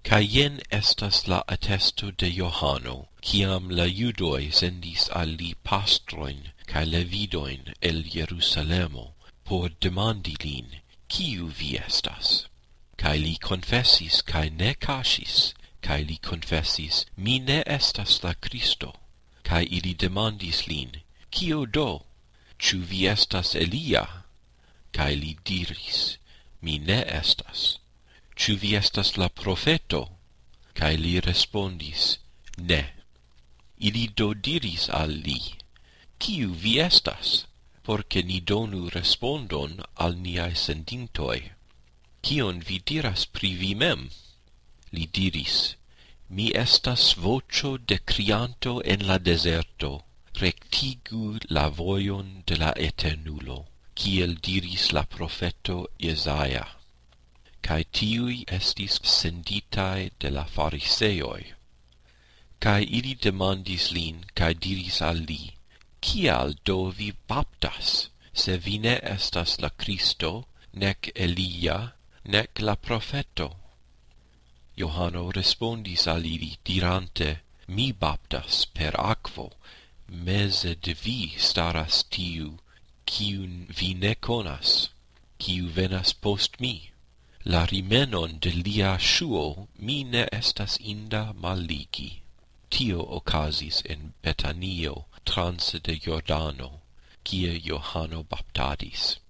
Cae jen estas la attesto de Johano, ciam la Judoi sendis al li pastroin cae levidoin el Jerusalemo, por demandi lin, Ciu vi estas? Cae li confessis cae ne casis, cae li confessis, Mi ne estas la Christo. Cae ili demandis lin, Cio do? Ciu vi estas Elia? Cae li diris, Mi ne estas. Ciu vi estas la profeto? Cae li respondis, Ne. Ili do diris al li, Ciu vi estas? Porque ni donu respondon al niae sendintoi. Cion vi diras pri vi mem? Li diris, Mi estas vocio de crianto en la deserto, rectigu la voion de la Eternulo, kiel diris la profeto Jesaja. Cae tiui estis senditae de la Fariseoi. Cae ili demandis lin, cae diris al li, Cial do vi baptas, se vi ne estas la Christo, nec Elia, nec la profeto? Johano respondis al ili, dirante, Mi baptas per aquo, meze de vi staras tiu, cium vi ne conas, ciu venas post mi. La rimenon de lia shuo mi ne estas inda malligi. Tio ocasis in Betanio transe de Jordano, kie Johano baptadis.